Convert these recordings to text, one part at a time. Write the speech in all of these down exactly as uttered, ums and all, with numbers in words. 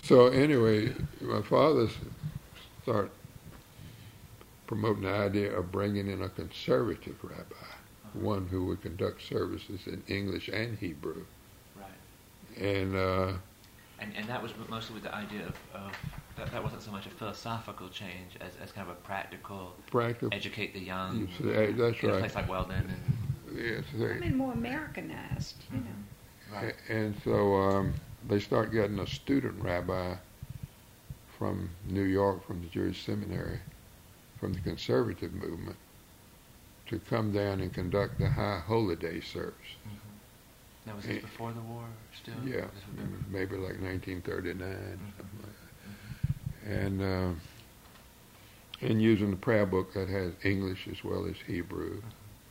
So anyway, my father started promoting the idea of bringing in a conservative rabbi, uh-huh. one who would conduct services in English and Hebrew. Right. And uh, and and that was mostly with the idea of, of that, that wasn't so much a philosophical change as, as kind of a practical, practical educate the young. See, that's in right. A place like Weldon and yes, they, I mean more Americanized, you know. Right. And so um, they start getting a student rabbi from New York, from the Jewish seminary, from the conservative movement, to come down and conduct the High Holy Day service. Mm-hmm. Now, was this and, before the war still? Yeah, maybe like nineteen thirty-nine, mm-hmm. something like that. Mm-hmm. And, uh, and using the prayer book that has English as well as Hebrew.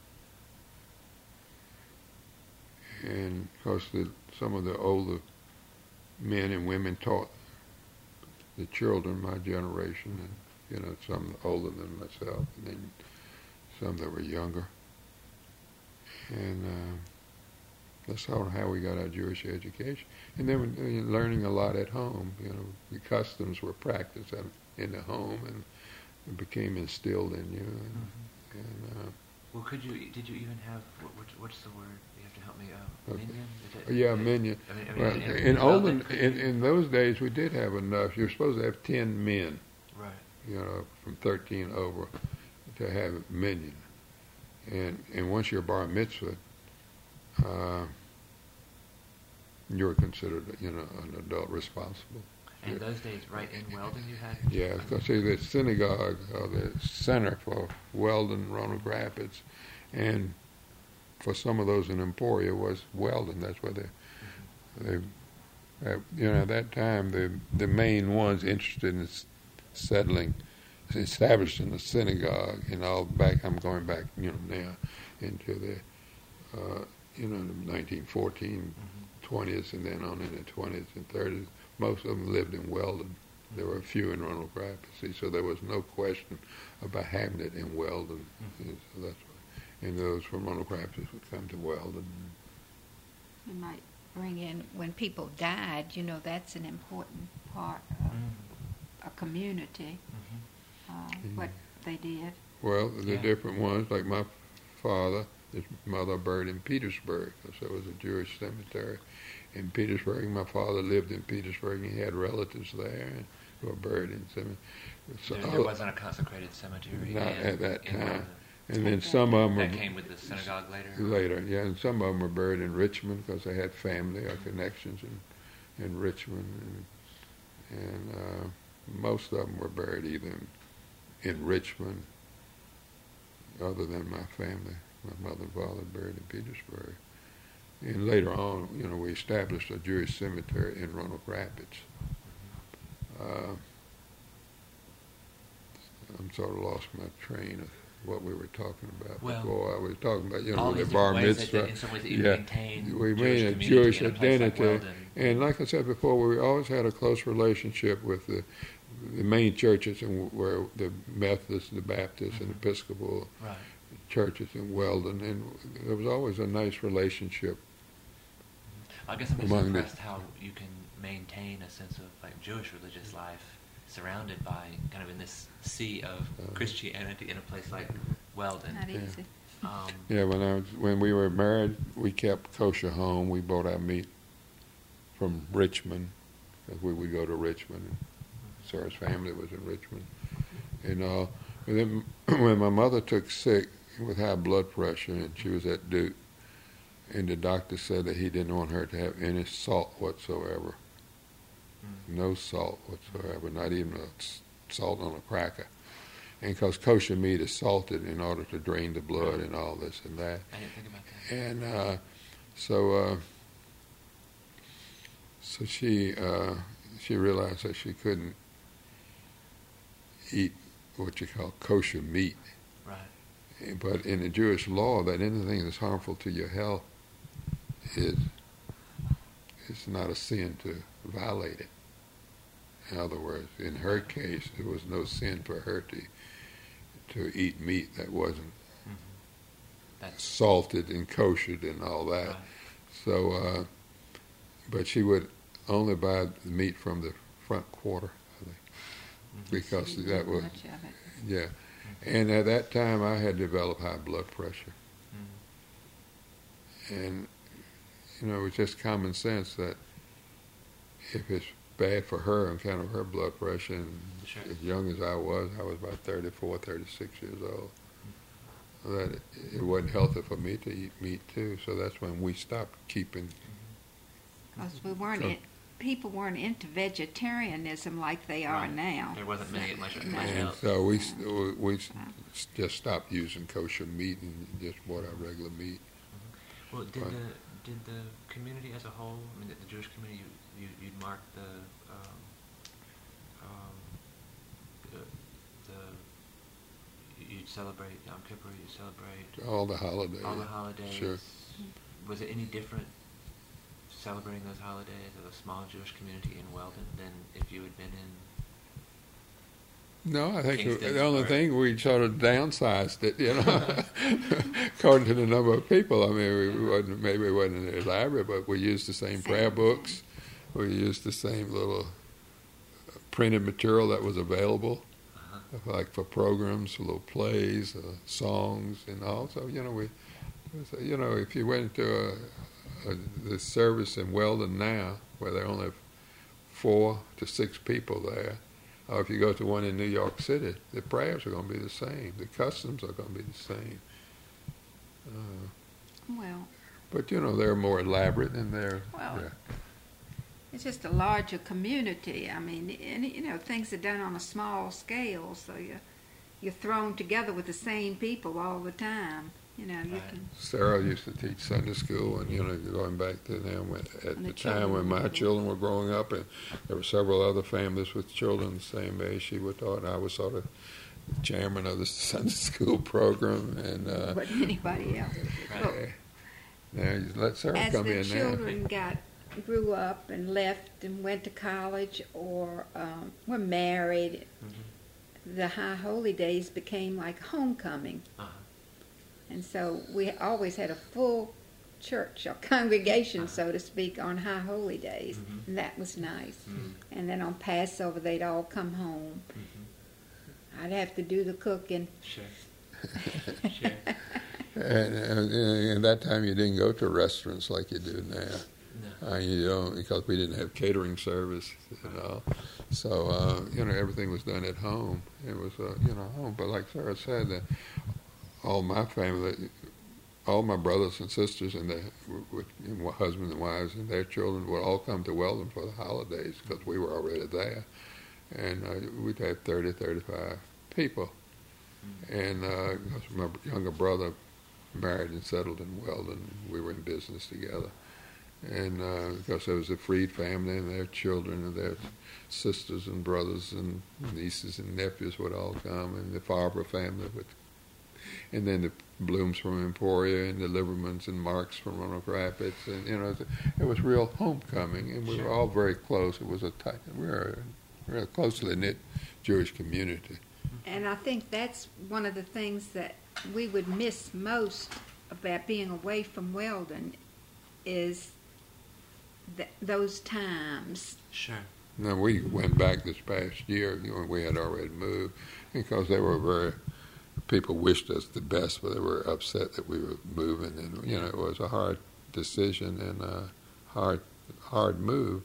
Mm-hmm. And of course, the, some of the older men and women taught the children, my generation, and you know, some older than myself, and then some that were younger. And uh, that's how, how we got our Jewish education. And then we, learning a lot at home. You know, the customs were practiced in the home, and it became instilled in you. And, mm-hmm. and uh, well, could you? Did you even have what, what, what's the word? You have to help me. Uh, okay. Minyan? Is it, yeah, minyan. I mean, I mean, well, in, in, in, olden, in, in those days, we did have enough. You're supposed to have ten men. Right. You know, from thirteen over, to have minyan. And and once you're bar mitzvah, uh, you're considered, you know, an adult responsible. And in those days, right in Weldon, you had? Yeah, because see, the synagogue, or the center for Weldon, Roanoke Rapids, and for some of those in Emporia was Weldon. That's where they, mm-hmm. they, uh, you know, at that time, the the main ones interested in settling, establishing the synagogue, and all back. I'm going back, you know, now into the, uh, you know, the nineteen fourteen, mm-hmm. twenties, and then on in the twenties and thirties. Most of them lived in Weldon. There were a few in Roanoke Rapids, see, so there was no question about having it in Weldon. Mm-hmm. So that's why. And those from Roanoke Rapids would come to Weldon. You might bring in, when people died, you know, that's an important part of mm-hmm. a community, mm-hmm. uh, mm-hmm. what they did. Well, the yeah. different ones, like my father, his mother buried in Petersburg, because there was a Jewish cemetery in Petersburg. My father lived in Petersburg, and he had relatives there who were buried in cemetery. So there, there wasn't a consecrated cemetery not in, at that in time. And then some of them that were, came with the synagogue later. Later, yeah, and some of them were buried in Richmond because they had family or connections in in Richmond, and, and uh, most of them were buried either in, in Richmond, other than my family. My mother and father buried in Petersburg. And later on, you know, we established a Jewish cemetery in Roanoke Rapids. Uh, I'm sort of lost my train of what we were talking about well, before. I was talking about, you know, all the these bar ways mitzvah. That, in some ways that you yeah, maintain we Jewish made a community Jewish in a place identity. Like Weldon. And like I said before, we always had a close relationship with the, the main churches, and where the Methodists, the Baptists, mm-hmm. and Episcopal right. churches in Weldon, and there was always a nice relationship. I guess I'm just among impressed the, how you can maintain a sense of like Jewish religious life surrounded by kind of in this sea of uh, Christianity in a place like Weldon. Not yeah. easy. Um, yeah, when I was, when we were married, we kept kosher home. We bought our meat from Richmond, because we would go to Richmond. And Sarah's family was in Richmond, and uh, and then when my mother took sick with high blood pressure, and she was at Duke, and the doctor said that he didn't want her to have any salt whatsoever. Mm. No salt whatsoever, not even a salt on a cracker. And because kosher meat is salted in order to drain the blood and all this and that. I didn't think about that. And uh, so, uh, so she uh, she realized that she couldn't eat what you call kosher meat. Right. But in the Jewish law, that anything that's harmful to your health is it's not a sin to violate it. In other words, in her case, it was no sin for her to to eat meat that wasn't mm-hmm. That's salted and koshered and all that. Right. So, uh, but she would only buy the meat from the front quarter, I think, Mhm. because Didn't that do was, much of it. yeah. And at that time, I had developed high blood pressure. Mhm. And, you know, it was just common sense that if it's bad for her and kind of her blood pressure, and Sure. as young as I was, I was about thirty-four, thirty-six years old, that it, it wasn't healthy for me to eat meat too. So that's when we stopped keeping. Because we weren't, So- in, people weren't into vegetarianism like they are Right. now. There wasn't many much, No. much And else. so we we we s- just stopped using kosher meat and just bought our regular meat. Well, did Right. the did the community as a whole, I mean, the, the Jewish community, you, you you'd mark the um, um, the, the you'd celebrate Yom Kippur, you'd celebrate All the holidays. all the holidays. Sure. Was it any different celebrating those holidays as a small Jewish community in Weldon than if you had been in? No, I think Kingston, the only right. thing we sort of downsized it, you know, according to the number of people. I mean, we wasn't maybe it wasn't elaborate, but we used the same Same prayer thing. books. We used the same little printed material that was available, Uh-huh. like for programs, little plays, uh, songs, and also, you know, we, you know, if you went to a, a the service in Weldon now, where there are only four to six people there. Or if you go to one in New York City, the prayers are going to be the same. The customs are going to be the same. Uh, Well, but, you know, they're more elaborate and they're... Well, yeah. it's just a larger community. I mean, and, you know, things are done on a small scale, so you're, you're thrown together with the same people all the time. You know, you Right. can... Sarah used to teach Sunday school, and, you know, going back to them, when, at And the the time when children my were- children were growing up, and there were several other families with children the same age, she would taught, I was sort of the chairman of the Sunday school program, and... Uh, But anybody else. Right. Well, now, you let Sarah as come the in now. children got grew up and left and went to college or um, were married, Mhm. the high holy days became like homecoming. Uh-huh. And so we always had a full church or congregation, Uh-huh. so to speak, on high holy days. Mhm. And that was nice. Mhm. And then on Passover, they'd all come home. Mhm. I'd have to do the cooking. Sure. Sure. And, and, and at that time, you didn't go to restaurants like you do now. No. Uh, you don't, because we didn't have catering service, you know. So, uh, you know, everything was done at home. It was, uh, you know, home. But like Sarah said, that all my family, all my brothers and sisters and their with, and husbands and wives and their children would all come to Weldon for the holidays because we were already there. And uh, we'd have thirty, thirty-five people. And uh, 'cause my younger brother married and settled in Weldon. We were in business together. And uh, because there was a Freed family and their children and their sisters and brothers and nieces and nephews would all come, and the Farber family would, and then the Blooms from Emporia and the Livermans and Marks from Roanoke Rapids, and you know, it was real homecoming, and we were all very close. It was a tight, we were a real closely knit Jewish community. And I think that's one of the things that we would miss most about being away from Weldon is th- those times. Sure. Now, we went back this past year, you know, we had already moved, because they were very, people wished us the best, but they were upset that we were moving, and, you know, it was a hard decision and a hard, hard move.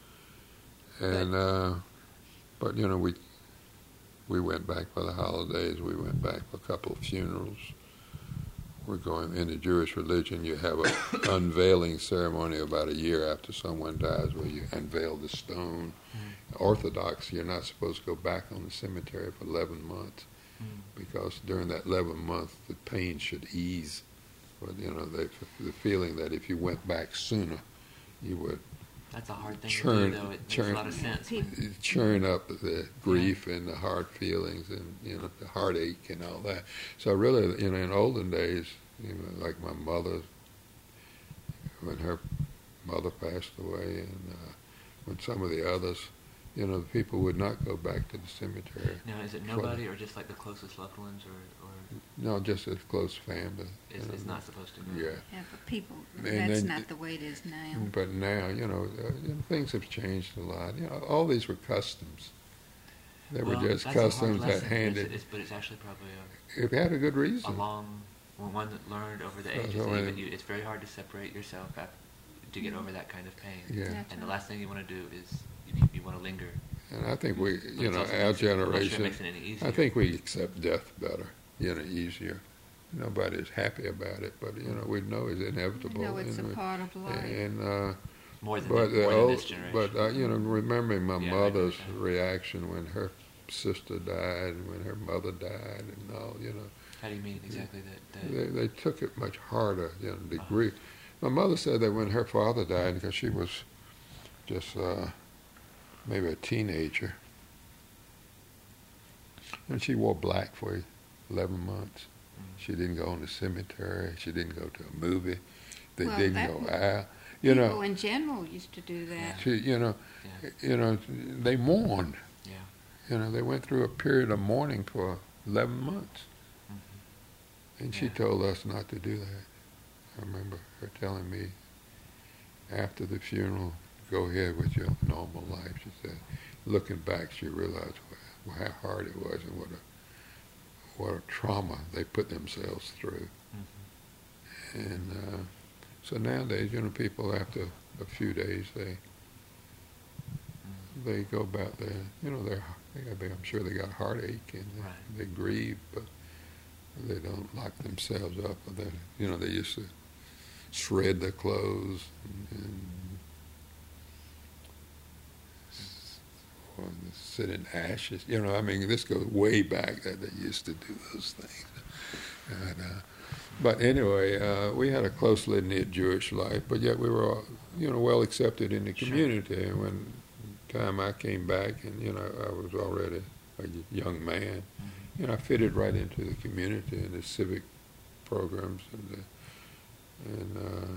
And, uh, but, you know, we, we went back for the holidays, we went back for a couple of funerals. We're going, in the Jewish religion, you have an unveiling ceremony about a year after someone dies where you unveil the stone. Mm. Orthodox, you're not supposed to go back on the cemetery for eleven months Mm. because during that eleven months, the pain should ease. But, you know, they, the feeling that if you went back sooner, you would That's a hard thing Churn- to do, though. It churn- makes a lot of sense. People- churn up the grief and the hard feelings and, you know, the heartache and all that. So really, you know, in olden days, you know, like my mother, when her mother passed away, and uh, when some of the others, you know, the people would not go back to the cemetery. Now, is it for nobody or just like the closest loved ones, or, or No, just a close family. It's, you it's know. not supposed to go. Yeah. Yeah, for people, And that's then- not the way it is now. But now, you know, uh, you know, things have changed a lot. You know, all these were customs. They Well, were just that's a hard customs that lesson, but handed. It's, it's, but it's actually probably It had a good a, a reason. long well, one that learned over the So- ages. so even it- you, it's very hard to separate yourself af- to get over that kind of pain. Yeah. That's And the right. last thing you want to do is you, you want to linger. And I think we, But you it's know, also our makes it- I'm not sure it generation, makes it any easier. I think we accept death better, you know, easier. Nobody's happy about it, but, you know, we know it's inevitable. You know, it's a and, we- part of life. And, uh, more than, but, the, more the than old, this generation. but uh, you know, remembering my Yeah, I agree mother's with that. reaction when her sister died and when her mother died and all, you know, How do you mean exactly that? that they, they took it much harder, you know, the Uh-huh. grief. My mother said that when her father died, because she was just uh, maybe a teenager, and she wore black for eleven months. Mm. She didn't go on the cemetery. She didn't go to a movie. They Well, didn't that go was- out. You People know, in general used to do that. she, you know, Yeah. you know, they mourned. Yeah. You know, they went through a period of mourning for eleven months. Mhm. And she Yeah. told us not to do that. I remember her telling me after the funeral, go ahead with your normal life. She said, looking back, she realized wh- how hard it was and what a what a trauma they put themselves through. Mhm. And uh, so nowadays, you know, people after a few days, they Mhm. they go about their, you know, their, they got, I'm sure they got heartache and they, Right. they grieve, but they don't lock themselves up. Or they, you know, they used to shred their clothes and, and s- or sit in ashes. You know, I mean, this goes way back that they used to do those things. And, uh, but anyway, uh, we had a closely knit Jewish life, but yet we were, all, you know, well accepted in the Sure. community. And when the time I came back, and you know, I was already a young man, Mhm. you know, I fitted right into the community and the civic programs and the, and uh,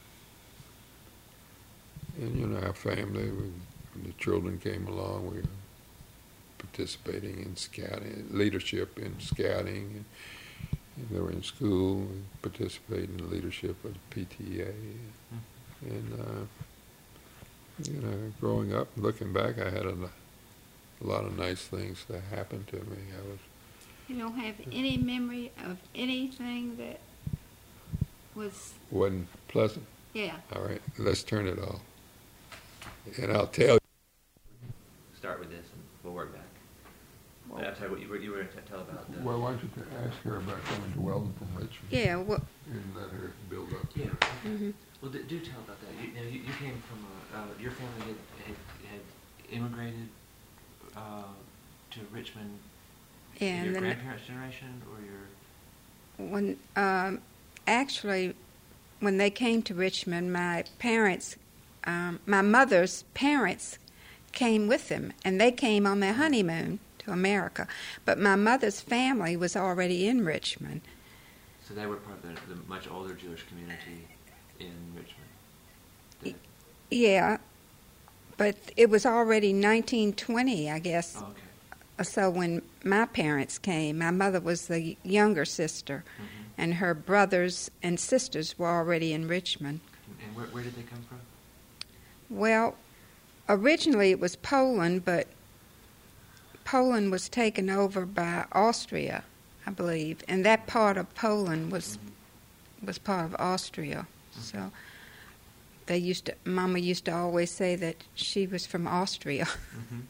and you know, our family. We, when the children came along, we were participating in scouting, leadership in scouting. And, and they were in school. We participated in the leadership of the P T A. Mhm. And uh, you know, growing up, looking back, I had a, lo- a lot of nice things that happened to me. I was. You don't have any memory of anything that was, Wasn't pleasant. yeah. All right, let's turn it off. And I'll tell you. Start with this, and we'll work back. But I'm sorry, what you were you were going to tell about the. Well, why don't you t- ask her about coming to Weldon from Richmond? Yeah, well, And let her build up. Yeah. mhm. Well, do, do tell about that. You, you, know, you, you came from a, uh, your family had, had, had immigrated uh, to Richmond. Yeah, in and your then- grandparents' generation, or your. when um, actually when they came to Richmond, my parents, um, my mother's parents, came with them, and they came on their honeymoon to America. But my mother's family was already in Richmond. So they were part of the, the much older Jewish community in Richmond. The- Yeah, but it was already nineteen twenty, I guess. oh, okay. So when my parents came, my mother was the younger sister, Mhm. and her brothers and sisters were already in Richmond. And where, where did they come from? Well, originally it was Poland, but Poland was taken over by Austria, I believe, and that part of Poland was Mhm. was part of Austria. So they used to, Mama used to always say that she was from Austria. Mm-hmm.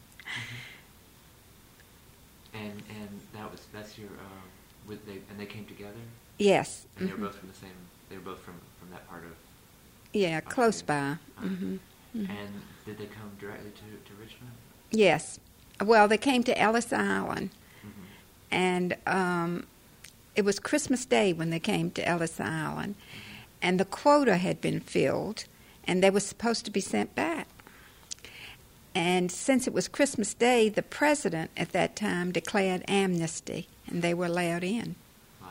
And and that was that's your uh, with they and they came together, Yes. and they were mhm. both from the same. They were both from from that part of. Yeah, close by. Uh, hmm And did they come directly to, to Richmond? Yes. Well, they came to Ellis Island, Mm-hmm. and um, it was Christmas Day when they came to Ellis Island, and the quota had been filled, and they were supposed to be sent back. And since it was Christmas Day, the president at that time declared amnesty, and they were allowed in. Wow.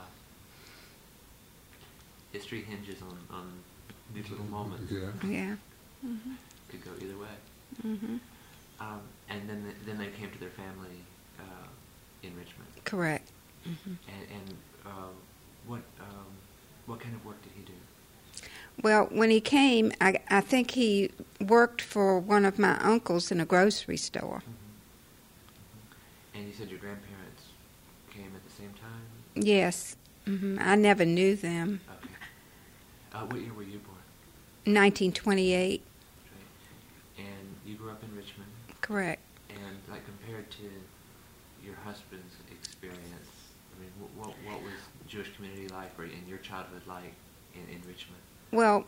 History hinges on, on these little moments. Yeah. Yeah. Could go either way. hmm Um, and then then they came to their family uh, in Richmond. Correct. hmm And, and um, what um, what kind of work did he do? Well, when he came, I, I think he worked for one of my uncles in a grocery store. Mm-hmm. Mm-hmm. And you said your grandparents came at the same time? Yes. Mm-hmm. I never knew them. Okay. Uh, what year were you born? nineteen twenty-eight. Right. And you grew up in Richmond? Correct. And like compared to your husband's experience, I mean, what what, what was Jewish community like, or in your childhood like in, in Richmond? Well,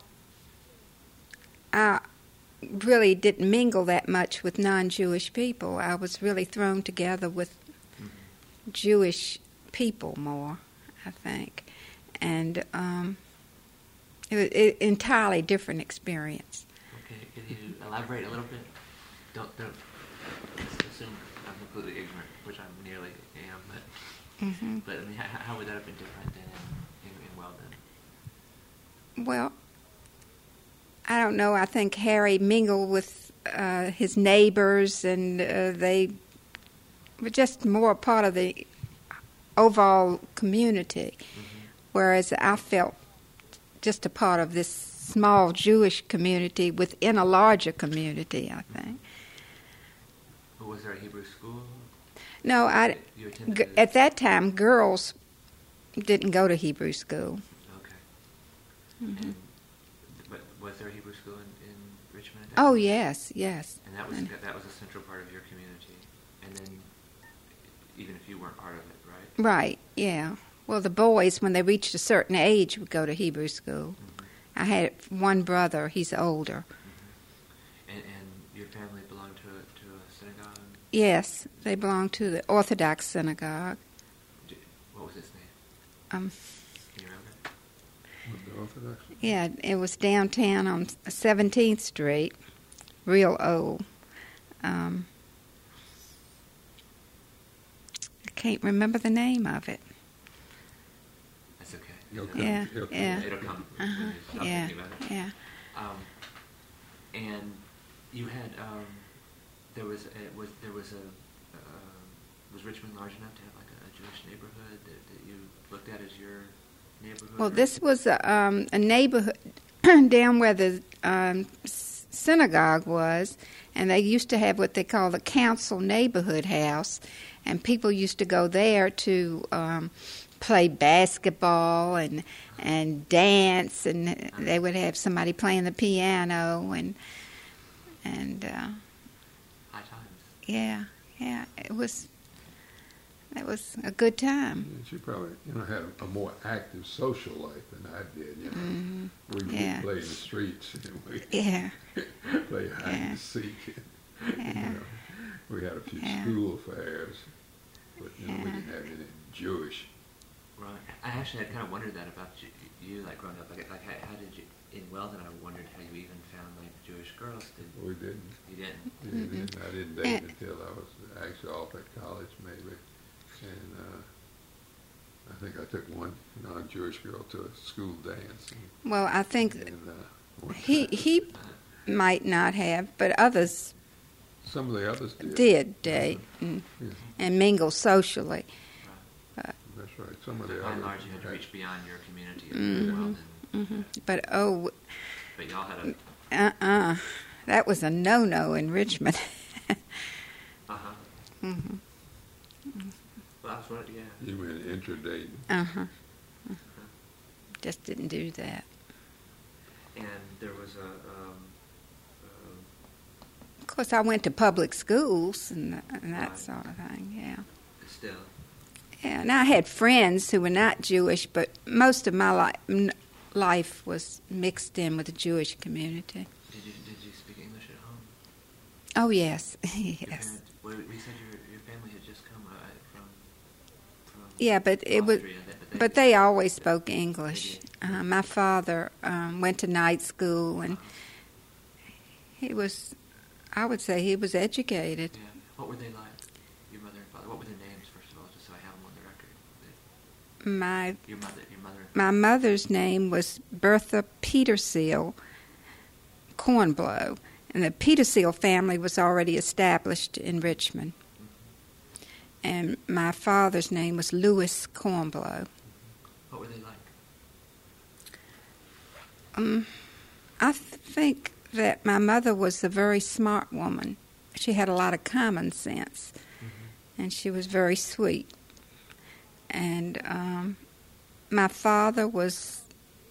I really didn't mingle that much with non-Jewish people. I was really thrown together with mm-hmm. Jewish people more, I think. And um, it was an entirely different experience. Okay, can you elaborate a little bit? Don't, don't assume I'm completely ignorant, which I nearly am, but, mm-hmm. but I mean, how, how would that have been different in, in, in Weldon? Well, I don't know. I think Harry mingled with uh, his neighbors, and uh, they were just more a part of the overall community, mm-hmm. whereas I felt just a part of this small Jewish community within a larger community, I think. But was there a Hebrew school? No, I, g- at that time, girls didn't go to Hebrew school. Mm-hmm. And, but was there a Hebrew school in, in Richmond? At that oh time? yes, yes. And that was and that was a central part of your community. And then, even if you weren't part of it, right? Right. Yeah. Well, the boys, when they reached a certain age, would go to Hebrew school. Mm-hmm. I had one brother; he's older. Mm-hmm. And, and your family belonged to a, to a synagogue? Yes, they belonged to the Orthodox synagogue. What was its name? Um. Can you remember? The Orthodox? Yeah, it was downtown on seventeenth Street, real old. Um, I can't remember the name of it. That's okay. It'll It'll yeah, come. yeah. It'll come. Uh-huh. I'm yeah, thinking about it. yeah. Um, and you had um, there was a, was there was a uh, was Richmond large enough to have like a, a Jewish neighborhood that, that you looked at as your neighborhood? Well, this was a, um, a neighborhood down where the um, synagogue was, and they used to have what they call the council neighborhood house, and people used to go there to um, play basketball and and dance, and they would have somebody playing the piano, and and uh, high times. Yeah, yeah, it was. It was a good time. Yeah, she probably, you know, had a more active social life than I did. You know, mm-hmm. we, yeah. we played in the streets. And we yeah. played hide yeah. and seek. Yeah. You know, we had a few yeah. school affairs, but you know, yeah. we didn't have anything Jewish. Right. I actually had kind of wondered that about you, you like growing up. Like, like how, how did you in Weldon? I wondered how you even found like Jewish girls. Did, We didn't. You didn't. Yeah, mm-hmm. didn't. I didn't date And, until I was actually off at college, maybe. And uh, I think I took one non-Jewish girl to a school dance. And, well, I think and, uh, he he might not have, but others some of the others did. did date uh, and, yeah. and mingle socially. Right. That's right. Some of the By others. and large, you had to reach beyond your community of Mm-hmm. Weldon. Mm-hmm. But oh, But y'all had a uh-uh, that was a no-no in Richmond. uh-huh. mm-hmm. Well, I was wondering, yeah. You went intradating. Uh-huh. uh-huh. Just didn't do that. And there was a, um, um, Of course, I went to public schools and, th- and that Right. sort of thing, yeah. still. Yeah, and I had friends who were not Jewish, but most of my li- m- life was mixed in with the Jewish community. Did you did you speak English at home? Oh, yes, Your yes. parents, well, we said your your family had just come uh, from from Yeah, but it was, Austria, that- but they, but they always spoke English. did. Uh, my father um, went to night school, and he was, I would say, he was educated. Yeah. What were they like? Your mother and father. What were their names, first of all, just so I have them on the record? That My your mother, your mother. And my mother's name was Bertha Peterseal Cornblow, and the Peterseal family was already established in Richmond. Mm-hmm. And my father's name was Louis Cornblow. Mm-hmm. What were they like? Um, I think that my mother was a very smart woman. She had a lot of common sense, mm-hmm. and she was very sweet. And um, my father was,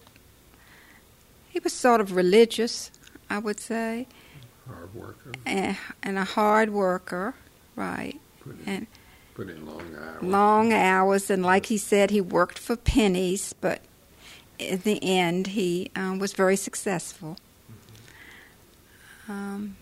he was sort of religious, I would say. Hard worker. And, and a hard worker, right. Put in, and put in long hours. Long hours, and like he said, he worked for pennies, but in the end, he um, was very successful. Mm-hmm. Um,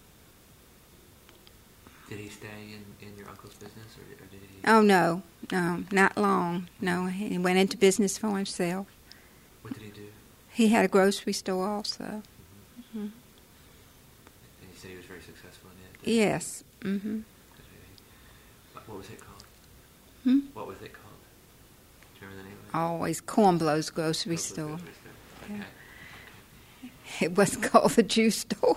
did he stay in, in your uncle's business, or, or did he? Oh, no, no, not long. No, he went into business for himself. What did he do? He had a grocery store also. Mm-hmm. Mm-hmm. And you said he was very successful in it? Yes. Mm-hmm. What was it called? Hmm? What was it called? Do you remember the name of it? Always Cornblow's grocery Cornblow's store. Grocery store. Okay. Yeah. It was called the juice store.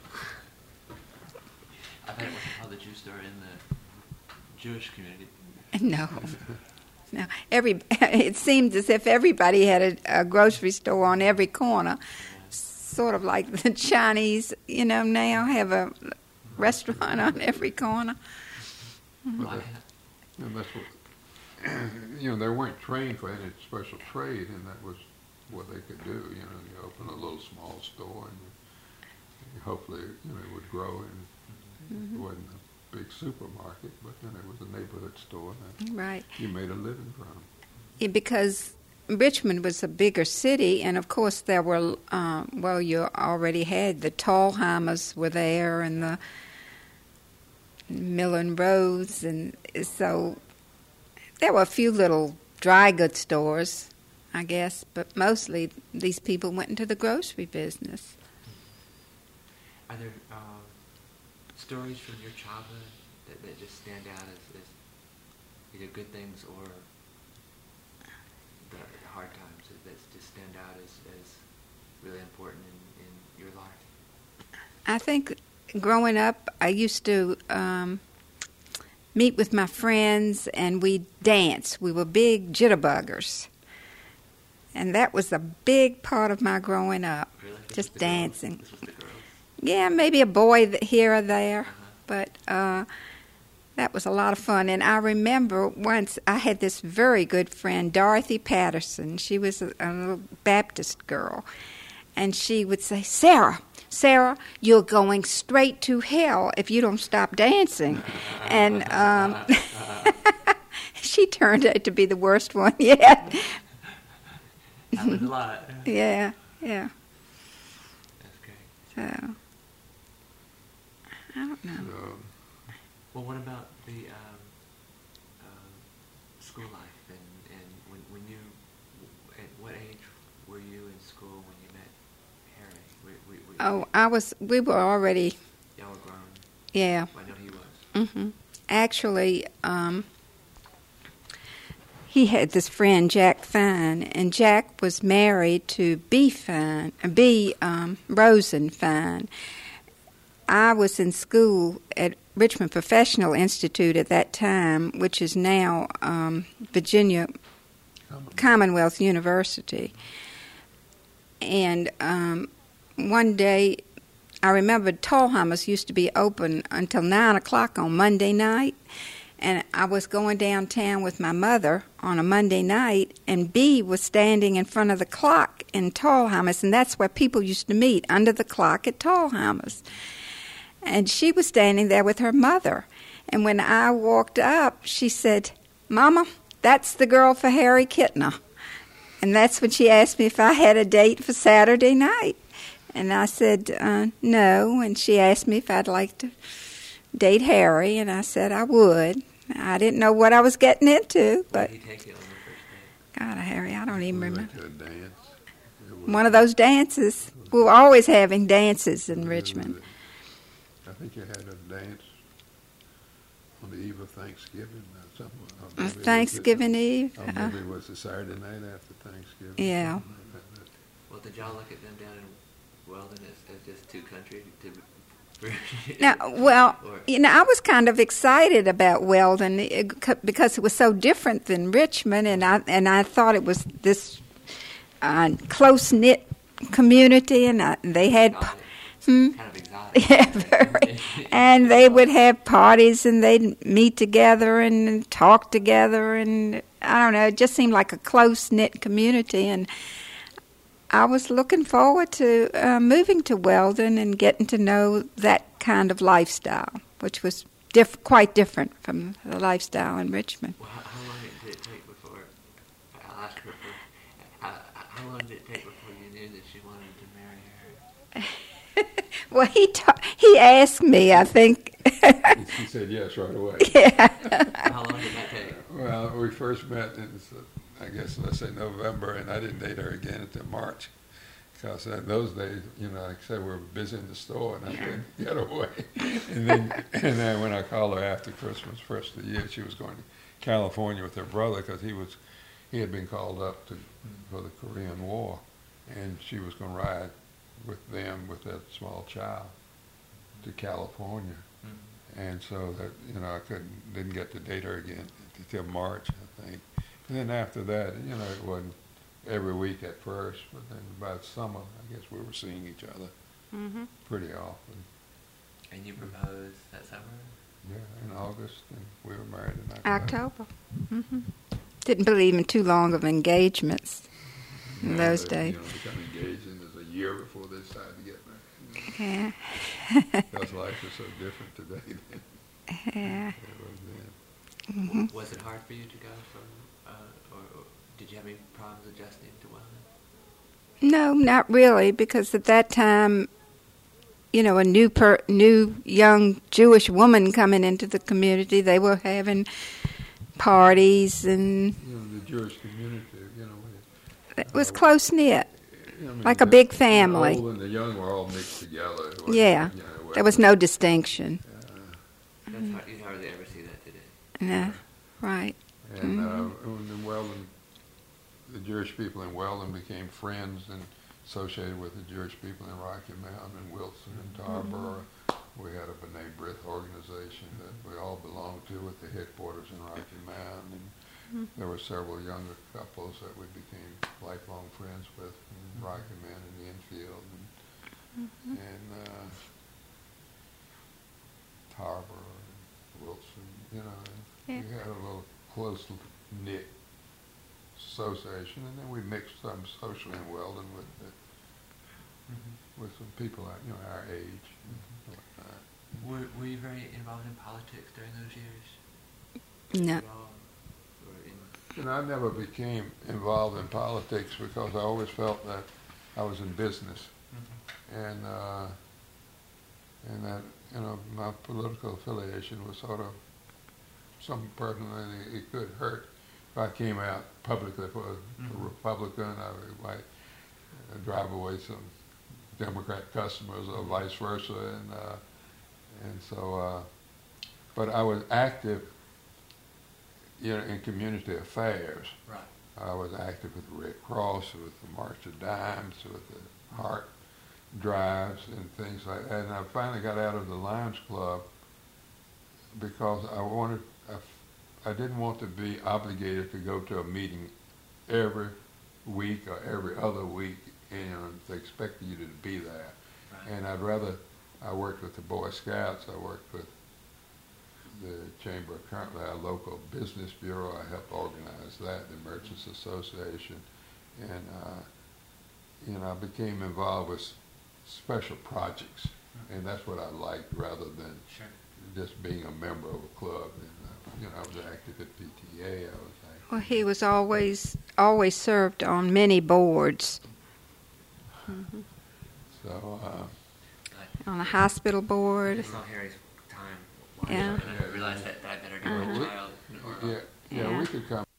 I thought it was called the juice store in the Jewish community. No. No. Every, it seemed as if everybody had a, a grocery store on every corner, sort of like the Chinese, you know, now have a restaurant on every corner. But that, and that's what, you know, they weren't trained for any special trade, and that was what they could do. You know, you open a little small store, and you, hopefully, you know, it would grow, and mm-hmm. it wasn't a big supermarket, but then it was a neighborhood store that right. you made a living from. Yeah, because Richmond was a bigger city, and of course there were, um, well, you already had the Tallheimers were there, and the Miller and Rose, and so there were a few little dry goods stores, I guess, but mostly these people went into the grocery business. Are there um, stories from your childhood that, that just stand out as, as either good things or the, the hard times that, that just stand out as, as really important in, in your life? I think growing up, I used to um, meet with my friends, and we'd dance. We were big jitterbuggers. And that was a big part of my growing up, really? just dancing. This was the girls? Yeah, maybe a boy th- here or there, Uh-huh. but uh, that was a lot of fun. And I remember once I had this very good friend, Dorothy Patterson. She was a, a little Baptist girl. And she would say, Sarah, Sarah, you're going straight to hell if you don't stop dancing. And um, she turned out to be the worst one yet. Happens a lot. Yeah, yeah. That's great. So, I don't know. So, Well, what about the um, uh, school life? And, and when, when you, at what age were you in school when you met Harry? We, we, we, Oh, I was, we were already, Y'all were grown. yeah. I know he was. Mm-hmm. Actually, um, he had this friend, Jack Fine, and Jack was married to B. Fine, B. Um, Rosen Fine. I was in school at Richmond Professional Institute at that time, which is now um, Virginia Commonwealth. Commonwealth University. And um, one day, I remember Tallheimers used to be open until nine o'clock on Monday night. And I was going downtown with my mother on a Monday night, and B was standing in front of the clock in Tallheimers, and that's where people used to meet, under the clock at Tallheimers. And she was standing there with her mother. And when I walked up, she said, Mama, that's the girl for Harry Kittner. And that's when she asked me if I had a date for Saturday night. And I said, uh, no. And she asked me if I'd like to date Harry, and I said I would. I didn't know what I was getting into, but Where did he take you on the first date? God, Harry, I don't even we remember. went to a dance. It was- One of those dances. We were always having dances in Richmond. I think you had a dance on the eve of Thanksgiving or something. Or Uh, maybe it was Thanksgiving the- Eve. Or Uh, maybe it was the Saturday night after Thanksgiving. Yeah. something like that. Well, did y'all look at them down in Weldon as, as just two countries, two Now, well, Or- you know, I was kind of excited about Weldon eh, c- because it was so different than Richmond, and I and I thought it was this uh, close knit community, and I, they had. Exotic. Hmm? Kind of exotic. Yeah, very. And they would have parties, and they'd meet together and talk together, and I don't know, it just seemed like a close knit community, and I was looking forward to uh, moving to Weldon and getting to know that kind of lifestyle, which was diff- quite different from the lifestyle in Richmond. Well, how, how long did it take before, I'll ask her first, how, how long did it take before you knew that you wanted to marry her? Well, he ta- he asked me, I think. He said yes right away. Yeah. How long did that take? Well, we first met in, I guess, let's say November, and I didn't date her again until March. Because in those days, you know, like I said, we were busy in the store, and I couldn't get away. And then, and then when I called her after Christmas, first of the year, she was going to California with her brother because he was, he had been called up to for the Korean War, and she was going to ride with them with that small child to California. Mm-hmm. And so that, you know, I couldn't, didn't get to date her again until March, I think. And then after that, you know, it wasn't every week at first, but then by summer, I guess we were seeing each other Mm-hmm. pretty often. And you proposed that summer? Yeah, in August, and we were married in October. October. Mm-hmm. Didn't believe in too long of engagements in Yeah, those they, days. You know, they got engaged and it was a year before they decided to get married. Yeah. Because life is so different today than Yeah. it was then. Mm-hmm. Was it hard for you to go from, uh, or, or did you have any problems adjusting to Weldon? No, not really, because at that time, you know, a new per, new young Jewish woman coming into the community, they were having parties, and You know, the Jewish community, you know, it was Uh, close knit. I mean, Like a the- big the family. old and the young were all mixed together. It wasn't, Yeah, you know, it there was wasn't- no distinction. uh, That's hard, you hardly ever see that today. No, right. And Mhm. uh, when in Weldon, the Jewish people in Weldon became friends and associated with the Jewish people in Rocky Mountain and Wilson and Tarboro. We had a B'nai B'rith organization that we all belonged to with the headquarters in Rocky Mountain. And there were several younger couples that we became lifelong friends with in Rocky Mountain and the infield and, and uh, Tarboro and Wilson, you know. Yeah. We had a little close knit association, and then we mixed some socially in Weldon with the, with some people our, you know, our age. And whatnot. Were, were you very involved in politics during those years? No. At all? Or in, You know, I never became involved in politics because I always felt that I was in business, and uh, and that, you know, my political affiliation was sort of something personal, and it, it could hurt if I came out publicly for a, Mhm. a Republican. I might uh, drive away some Democrat customers, or vice versa, and uh, and so. Uh, but I was active, you know, in community affairs. right. I was active with the Red Cross, with the March of Dimes, with the Heart Drives and things like that. And I finally got out of the Lions Club because I wanted, I, I didn't want to be obligated to go to a meeting every week or every other week, and you know, they expected you to be there. Right. And I'd rather, I worked with the Boy Scouts, I worked with the Chamber of Currently, our local business bureau. I helped organize that, the Merchants Association, and uh, you know, I became involved with special projects, and that's what I liked rather than Sure. just being a member of a club. And uh, you know, I was active at P T A. I was active. Well, he was always always served on many boards, So uh, Like, on the hospital I board. saw Harry's time. Yeah. And I realized that, that I better do Uh-huh. my child. Or, yeah, yeah, Yeah. we could come